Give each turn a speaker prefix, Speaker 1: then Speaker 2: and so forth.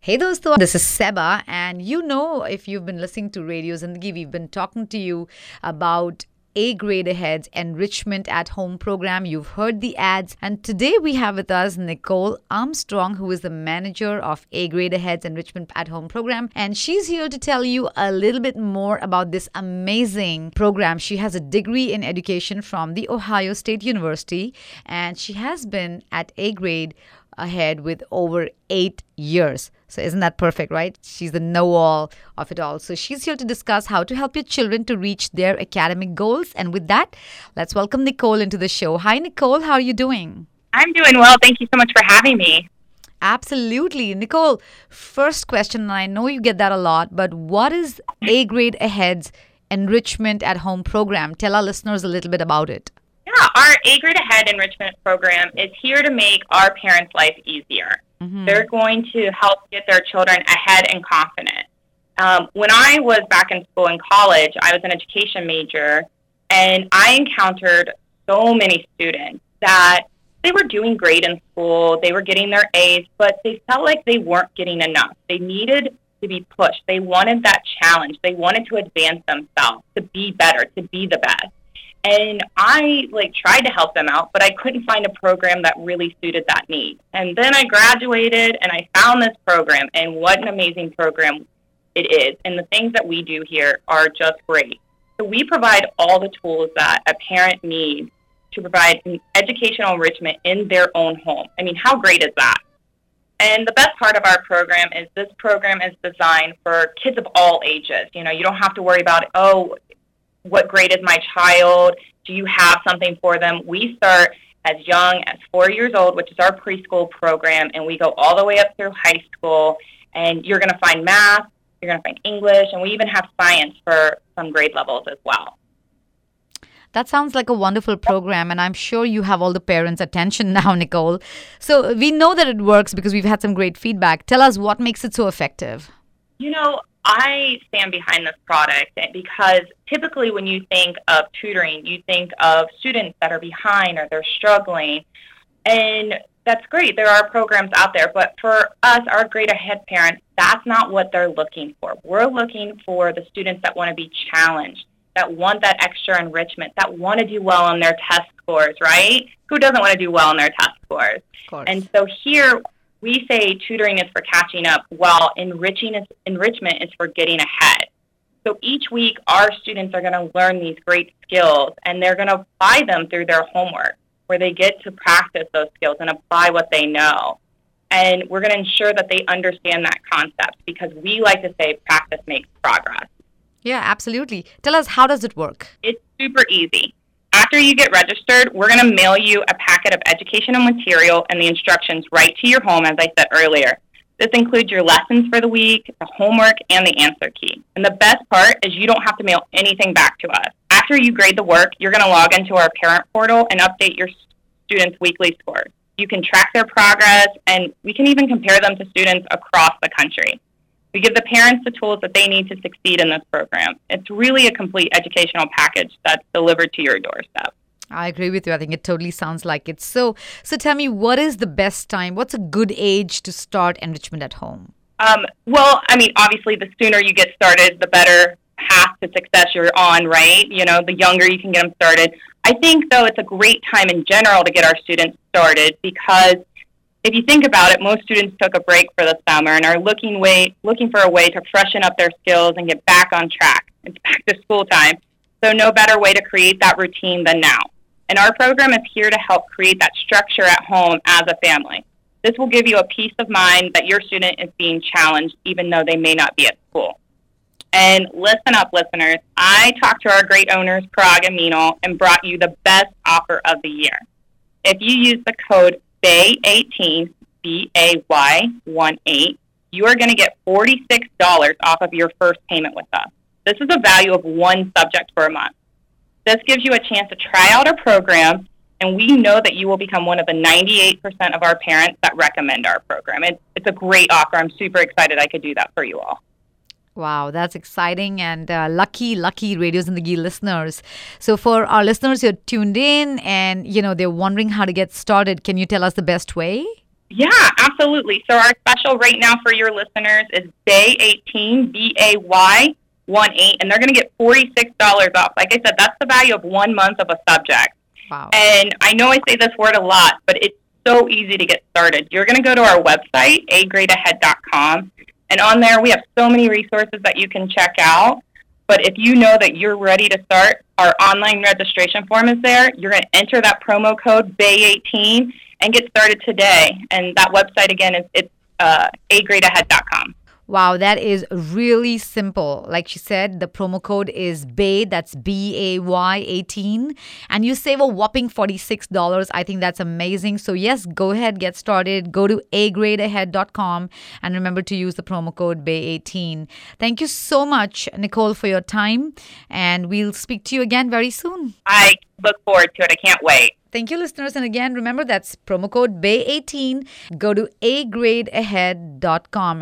Speaker 1: Hey dosto, this is Seba, and if you've been listening to Radio Zindagi, we've been talking to you about A Grade Ahead's Enrichment at Home program. You've heard the ads, and today we have with us Nicole Armstrong, who is the manager of A Grade Ahead's Enrichment at Home program, and she's here to tell you a little bit more about this amazing program. She has a degree in education from the Ohio State University, and she has been at A Grade Ahead with over 8 years. So isn't that perfect, right? She's the know-all of it all. So she's here to discuss how to help your children to reach their academic goals. And with that, let's welcome Nicole into the show. Hi, Nicole. How are you doing?
Speaker 2: I'm doing well. Thank you so much for having me.
Speaker 1: Absolutely. Nicole, first question, and I know you get that a lot, but what is A Grade Ahead's Enrichment at Home program? Tell our listeners a little bit about it.
Speaker 2: Yeah, our A Grade Ahead enrichment program is here to make our parents' life easier. They're going to help get their children ahead and confident. When I was back in school in college, I was an education major, and I encountered so many students that they were doing great in school, they were getting their A's, but they felt like they weren't getting enough. They needed to be pushed. They wanted that challenge. They wanted to advance themselves, to be better, to be the best. And I tried to help them out, but I couldn't find a program that really suited that need. And then I graduated and I found this program, and what an amazing program it is. And the things that we do here are just great. So we provide all the tools that a parent needs to provide educational enrichment in their own home. I mean, how great is that? And the best part of our program is this program is designed for kids of all ages. You don't have to worry about, what grade is my child? Do you have something for them? We start as young as 4 years old, which is our preschool program, and we go all the way up through high school. And you're going to find math, you're going to find English, and we even have science for some grade levels as well.
Speaker 1: That sounds like a wonderful program, and I'm sure you have all the parents' attention now, Nicole. So we know that it works because we've had some great feedback. Tell us what makes it so effective.
Speaker 2: I stand behind this product because typically when you think of tutoring, you think of students that are behind or they're struggling. And that's great. There are programs out there. But for us, our Grade Ahead parents, that's not what they're looking for. We're looking for the students that want to be challenged, that want that extra enrichment, that want to do well on their test scores, right? Who doesn't want to do well on their test scores?
Speaker 1: Of course.
Speaker 2: And so here, we say tutoring is for catching up, while enrichment is for getting ahead. So each week, our students are going to learn these great skills, and they're going to apply them through their homework, where they get to practice those skills and apply what they know. And we're going to ensure that they understand that concept, because we like to say practice makes progress.
Speaker 1: Yeah, absolutely. Tell us, how does it work?
Speaker 2: It's super easy. After you get registered, we're going to mail you a packet of educational material and the instructions right to your home, as I said earlier. This includes your lessons for the week, the homework, and the answer key. And the best part is you don't have to mail anything back to us. After you grade the work, you're going to log into our parent portal and update your students' weekly scores. You can track their progress, and we can even compare them to students across the country. We give the parents the tools that they need to succeed in this program. It's really a complete educational package that's delivered to your doorstep.
Speaker 1: I agree with you. I think it totally sounds like it. So tell me, what is the best time? What's a good age to start enrichment at home?
Speaker 2: Obviously, the sooner you get started, the better path to success you're on, right? The younger you can get them started. I think, though, it's a great time in general to get our students started, because if you think about it, most students took a break for the summer and are looking for a way to freshen up their skills and get back on track. It's back to school time, so no better way to create that routine than now. And our program is here to help create that structure at home as a family. This will give you a peace of mind that your student is being challenged, even though they may not be at school. And listen up, listeners. I talked to our great owners, Parag and Meenal, and brought you the best offer of the year. If you use the code BAY18, BAY18, you are going to get $46 off of your first payment with us. This is a value of one subject for a month. This gives you a chance to try out our program, and we know that you will become one of the 98% of our parents that recommend our program. It's a great offer. I'm super excited I could do that for you all.
Speaker 1: Wow, that's exciting, and lucky Radio Zindagi listeners. So for our listeners who are tuned in and, they're wondering how to get started, can you tell us the best way?
Speaker 2: Yeah, absolutely. So our special right now for your listeners is Bay 18, BAY 18, and they're going to get $46 off. Like I said, that's the value of 1 month of a subject.
Speaker 1: Wow.
Speaker 2: And I know I say this word a lot, but it's so easy to get started. You're going to go to our website, agradeahead.com, and on there we have so many resources that you can check out. But if you know that you're ready to start, our online registration form is there. You're going to enter that promo code BAY18 and get started today. And that website, again, is agradeahead.com.
Speaker 1: Wow, that is really simple. Like she said, the promo code is BAY, that's BAY 18, and you save a whopping $46. I think that's amazing. So yes, go ahead, get started. Go to agradeahead.com and remember to use the promo code BAY 18. Thank you so much, Nicole, for your time, and we'll speak to you again very soon.
Speaker 2: I look forward to it. I can't wait.
Speaker 1: Thank you, listeners. And again, remember that's promo code BAY 18. Go to agradeahead.com.